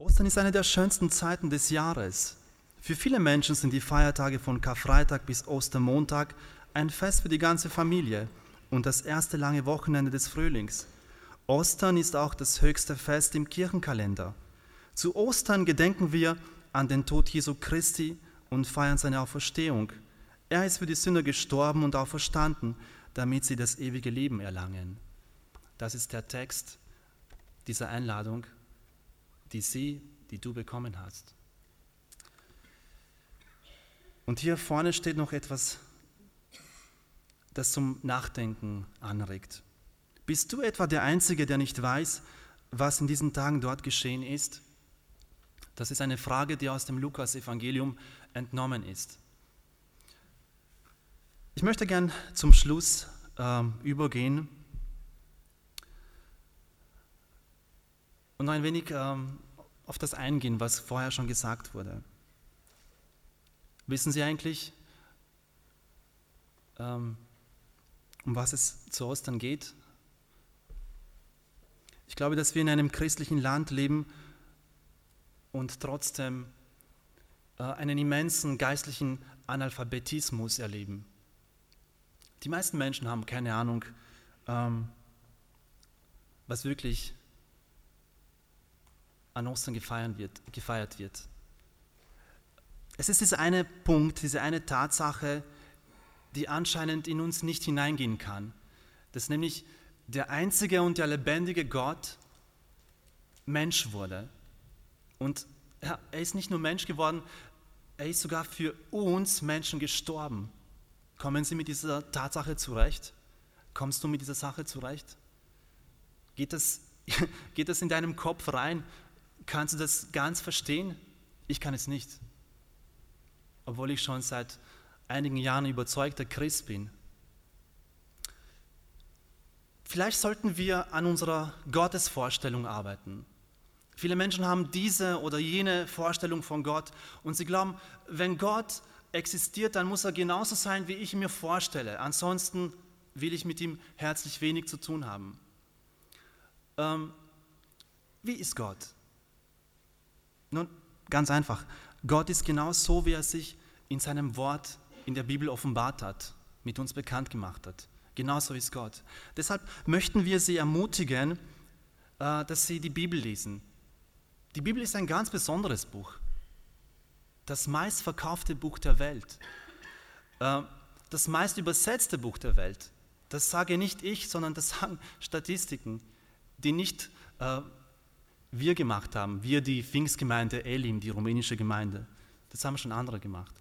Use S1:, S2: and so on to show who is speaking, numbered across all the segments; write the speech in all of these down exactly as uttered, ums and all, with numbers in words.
S1: Ostern ist eine der schönsten Zeiten des Jahres. Für viele Menschen sind die Feiertage von Karfreitag bis Ostermontag ein Fest für die ganze Familie und das erste lange Wochenende des Frühlings. Ostern ist auch das höchste Fest im Kirchenkalender. Zu Ostern gedenken wir an den Tod Jesu Christi und feiern seine Auferstehung. Er ist für die Sünder gestorben und auferstanden, damit sie das ewige Leben erlangen. Das ist der Text dieser Einladung, die sie, die du bekommen hast. Und hier vorne steht noch etwas, das zum Nachdenken anregt. Bist du etwa der Einzige, der nicht weiß, was in diesen Tagen dort geschehen ist? Das ist eine Frage, die aus dem Lukas-Evangelium entnommen ist. Ich möchte gern zum Schluss ähm, übergehen und ein wenig ähm, auf das eingehen, was vorher schon gesagt wurde. Wissen Sie eigentlich, ähm, um was es zu Ostern geht? Ich glaube, dass wir in einem christlichen Land leben und trotzdem äh, einen immensen geistlichen Analphabetismus erleben. Die meisten Menschen haben keine Ahnung, ähm, was wirklich an Ostern gefeiert wird, gefeiert wird. Es ist dieser eine Punkt, diese eine Tatsache, die anscheinend in uns nicht hineingehen kann, dass nämlich der einzige und der lebendige Gott Mensch wurde. Und er, er ist nicht nur Mensch geworden, er ist sogar für uns Menschen gestorben. Kommen Sie mit dieser Tatsache zurecht? Kommst du mit dieser Sache zurecht? Geht das, geht das in deinem Kopf rein? Kannst du das ganz verstehen? Ich kann es nicht. Obwohl ich schon seit einigen Jahren überzeugter Christ bin. Vielleicht sollten wir an unserer Gottesvorstellung arbeiten. Viele Menschen haben diese oder jene Vorstellung von Gott und sie glauben, wenn Gott existiert, dann muss er genauso sein, wie ich ihn mir vorstelle. Ansonsten will ich mit ihm herzlich wenig zu tun haben. Ähm, wie ist Gott? Nun, ganz einfach. Gott ist genau so, wie er sich in seinem Wort in der Bibel offenbart hat, mit uns bekannt gemacht hat. Genauso ist Gott. Deshalb möchten wir Sie ermutigen, dass Sie die Bibel lesen. Die Bibel ist ein ganz besonderes Buch. Das meistverkaufte Buch der Welt. Das meist übersetzte Buch der Welt. Das sage nicht ich, sondern das sagen Statistiken, die nicht wir gemacht haben. Wir, die Pfingstgemeinde Elim, die rumänische Gemeinde. Das haben schon andere gemacht.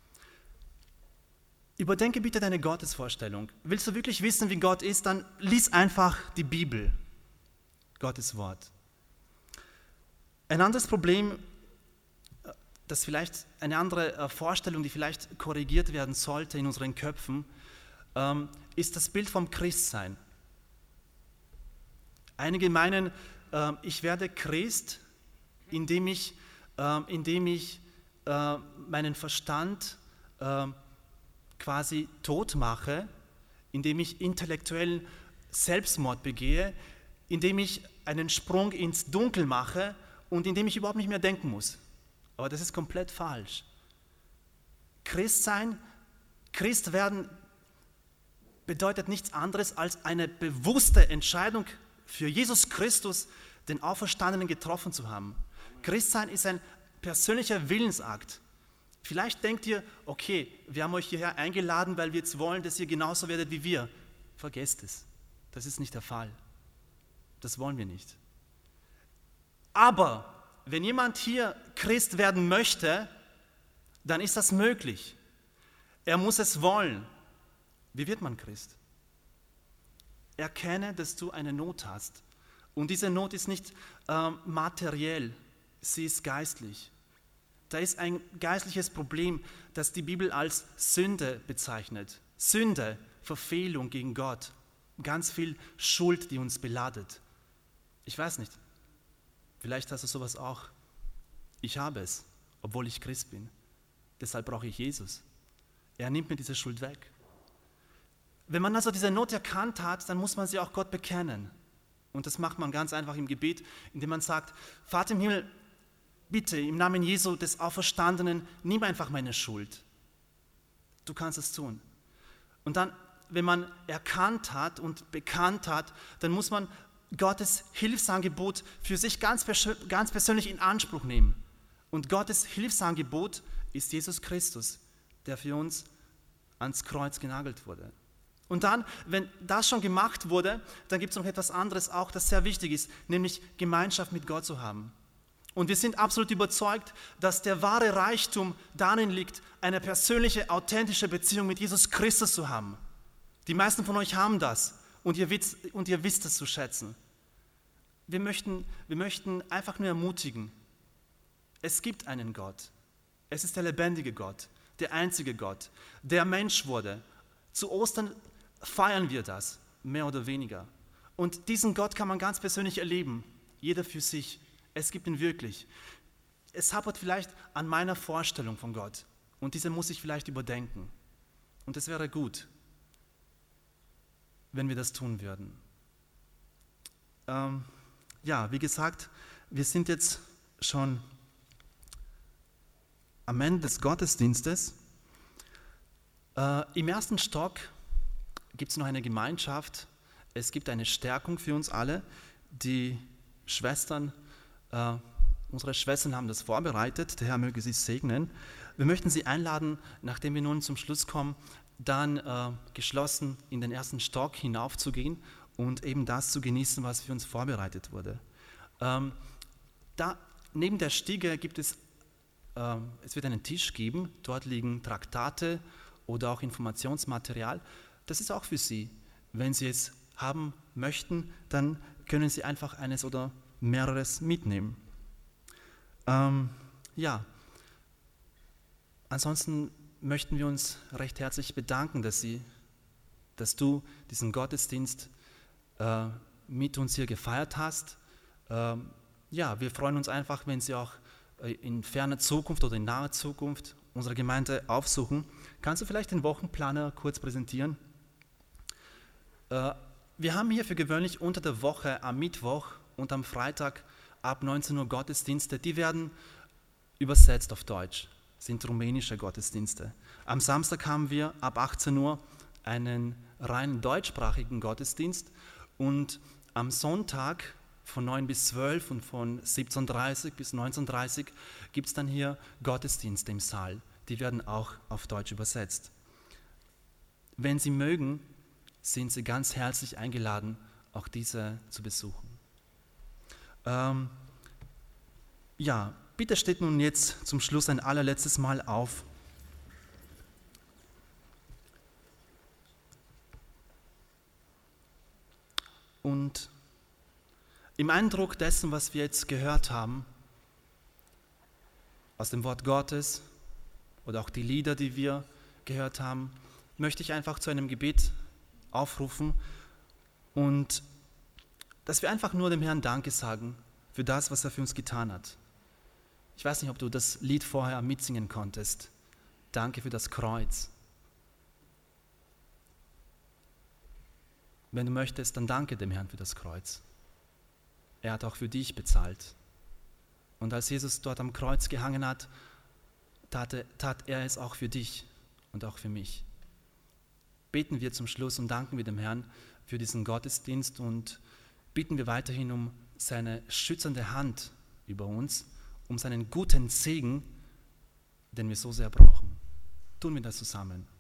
S1: Überdenke bitte deine Gottesvorstellung. Willst du wirklich wissen, wie Gott ist, dann lies einfach die Bibel, Gottes Wort. Ein anderes Problem, das vielleicht eine andere Vorstellung, die vielleicht korrigiert werden sollte in unseren Köpfen, ist das Bild vom Christsein. Einige meinen, ich werde Christ, indem ich, indem ich meinen Verstand quasi tot mache, indem ich intellektuellen Selbstmord begehe, indem ich einen Sprung ins Dunkel mache und indem ich überhaupt nicht mehr denken muss. Aber das ist komplett falsch. Christ sein, Christ werden bedeutet nichts anderes als eine bewusste Entscheidung für Jesus Christus, den Auferstandenen, getroffen zu haben. Christsein ist ein persönlicher Willensakt. Vielleicht denkt ihr, okay, wir haben euch hierher eingeladen, weil wir jetzt wollen, dass ihr genauso werdet wie wir. Vergesst es. Das ist nicht der Fall. Das wollen wir nicht. Aber wenn jemand hier Christ werden möchte, dann ist das möglich. Er muss es wollen. Wie wird man Christ? Erkenne, dass du eine Not hast. Und diese Not ist nicht ähm, materiell, sie ist geistlich. Da ist ein geistliches Problem, das die Bibel als Sünde bezeichnet. Sünde, Verfehlung gegen Gott, ganz viel Schuld, die uns beladet. Ich weiß nicht, vielleicht hast du sowas auch. Ich habe es, obwohl ich Christ bin. Deshalb brauche ich Jesus. Er nimmt mir diese Schuld weg. Wenn man also diese Not erkannt hat, dann muss man sie auch Gott bekennen. Und das macht man ganz einfach im Gebet, indem man sagt, Vater im Himmel, bitte im Namen Jesu des Auferstandenen, nimm einfach meine Schuld. Du kannst es tun. Und dann, wenn man erkannt hat und bekannt hat, dann muss man Gottes Hilfsangebot für sich ganz, pers- ganz persönlich in Anspruch nehmen. Und Gottes Hilfsangebot ist Jesus Christus, der für uns ans Kreuz genagelt wurde. Und dann, wenn das schon gemacht wurde, dann gibt es noch etwas anderes auch, das sehr wichtig ist, nämlich Gemeinschaft mit Gott zu haben. Und wir sind absolut überzeugt, dass der wahre Reichtum darin liegt, eine persönliche, authentische Beziehung mit Jesus Christus zu haben. Die meisten von euch haben das und ihr wisst, und ihr wisst es zu schätzen. Wir möchten, wir möchten einfach nur ermutigen, es gibt einen Gott. Es ist der lebendige Gott, der einzige Gott, der Mensch wurde. Zu Ostern feiern wir das, mehr oder weniger. Und diesen Gott kann man ganz persönlich erleben, jeder für sich. Es gibt ihn wirklich. Es hapert vielleicht an meiner Vorstellung von Gott und diese muss ich vielleicht überdenken. Und es wäre gut, wenn wir das tun würden. Ähm, ja, wie gesagt, wir sind jetzt schon am Ende des Gottesdienstes. Äh, Im ersten Stock gibt es noch eine Gemeinschaft. Es gibt eine Stärkung für uns alle. Die Schwestern, äh, unsere Schwestern haben das vorbereitet. Der Herr möge sie segnen. Wir möchten Sie einladen, nachdem wir nun zum Schluss kommen, dann äh, geschlossen in den ersten Stock hinaufzugehen und eben das zu genießen, was für uns vorbereitet wurde. Ähm, da neben der Stiege gibt es Es wird einen Tisch geben, dort liegen Traktate oder auch Informationsmaterial. Das ist auch für Sie. Wenn Sie es haben möchten, dann können Sie einfach eines oder mehreres mitnehmen. Ähm, ja, ansonsten möchten wir uns recht herzlich bedanken, dass, Sie, dass du diesen Gottesdienst äh, mit uns hier gefeiert hast. Ähm, ja, wir freuen uns einfach, wenn Sie auch in ferner Zukunft oder in naher Zukunft unsere Gemeinde aufsuchen. Kannst du vielleicht den Wochenplaner kurz präsentieren? Wir haben hier für gewöhnlich unter der Woche am Mittwoch und am Freitag ab neunzehn Uhr Gottesdienste, die werden übersetzt auf Deutsch, sind rumänische Gottesdienste. Am Samstag haben wir ab achtzehn Uhr einen rein deutschsprachigen Gottesdienst und am Sonntag von neun bis zwölf und von siebzehn Uhr dreißig bis neunzehn Uhr dreißig gibt es dann hier Gottesdienste im Saal. Die werden auch auf Deutsch übersetzt. Wenn Sie mögen, sind Sie ganz herzlich eingeladen, auch diese zu besuchen. Ähm, ja, bitte steht nun jetzt zum Schluss ein allerletztes Mal auf. Und im Eindruck dessen, was wir jetzt gehört haben, aus dem Wort Gottes oder auch die Lieder, die wir gehört haben, möchte ich einfach zu einem Gebet aufrufen und dass wir einfach nur dem Herrn Danke sagen für das, was er für uns getan hat. Ich weiß nicht, ob du das Lied vorher mitsingen konntest. Danke für das Kreuz. Wenn du möchtest, dann danke dem Herrn für das Kreuz. Er hat auch für dich bezahlt. Und als Jesus dort am Kreuz gehangen hat, tat er, tat er es auch für dich und auch für mich. Beten wir zum Schluss und danken wir dem Herrn für diesen Gottesdienst und bitten wir weiterhin um seine schützende Hand über uns, um seinen guten Segen, den wir so sehr brauchen. Tun wir das zusammen.